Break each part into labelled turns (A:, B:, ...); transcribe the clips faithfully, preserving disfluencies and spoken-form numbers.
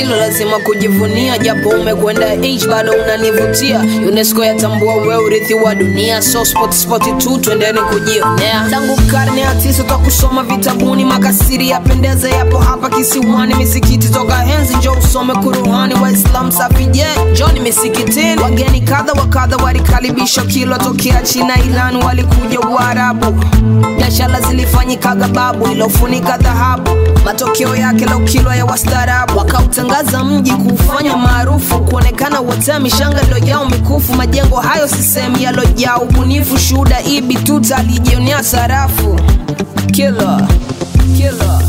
A: hilo lazima kujivunia. Japo umekwenda age bado unanivutia. UNESCO yatambua wewe urithi wa dunia. So spot spot tu twendeni kujionea. Tangu karne ya tisa tutakusoma vitabuni. Makasiri yapendeze yapo hapa kisiwani. Misikiti toka enzi njoo usome Kuruhani. Waislamu safi je Johnny misikitini. Wageni kadha wa kadha walikaribishwa Kilwa tokea China Iran walikuja Waarabu. Biashara zilifanyika babu ilofunika dhahabu. Matokeo yake leo Kilwa ya wastaarabu. Wakautangaza mji kufanya maarufu. Kuonekana wote mishanga ilojao mikufu. Majengo hayo sisemi yalojao ubunifu. Shuhuda ibi tuta alijionea sarafu. Kilwa Kilwa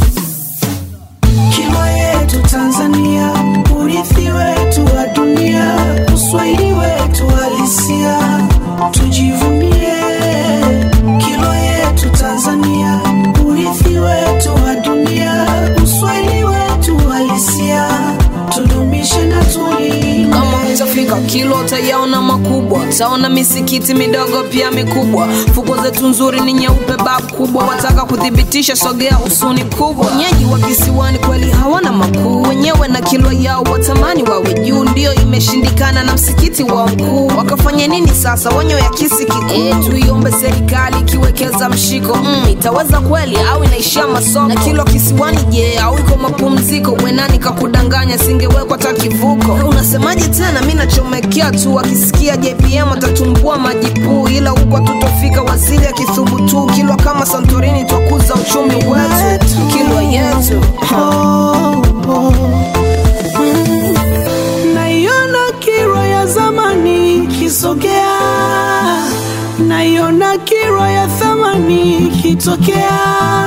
B: Kilwa yetu Tanzania, urithi wetu wa dunia, uswahili wetu halisia, tujivunie. Kilwa yetu Tanzania, urithi wetu wa dunia, uswahili wetu halisia, tudumishe na tulinde.
A: Kama utafika Kilwa utayaona makubwa. Utaona misikiti midogo pia mikubwa. Fuko zetu nzuri ni nyeupe babu kubwa. Wataka kudhibitisha sogea usuni kubwa. Wenyeji wa kisiwani kweli hawana makuu. Wenyewe na Kilwa yao watamani wawe juu. Ndio imeshindikana na msikiti wa mkuu. Wakafanya nini sasa wanyo ya kisi kikuu? E, tuiombe serikali kiwekeza mshiko. Mm, itaweza kweli au inaishia masoko? Na Kilwa kisiwani je au iko mapumziko? Wenani kakudanganya singewekwa takivuko? E, unasemaje tena mimi nachomekea tu. Wakisikia J P M atatumbua majipu. Ila huko tutofika wazili akithubutu. Kilwa kama Santorini twakuza uchumi wetu. Kilwa yetu
B: oh, oh. Mm. Naiona Kilwa ya zamani kisogea. Naiona Kilwa ya thamani kitokea.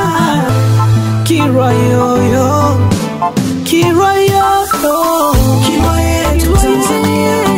B: Kilwa yoyo Kilwa yoyo Kilwa yetu Tanzania.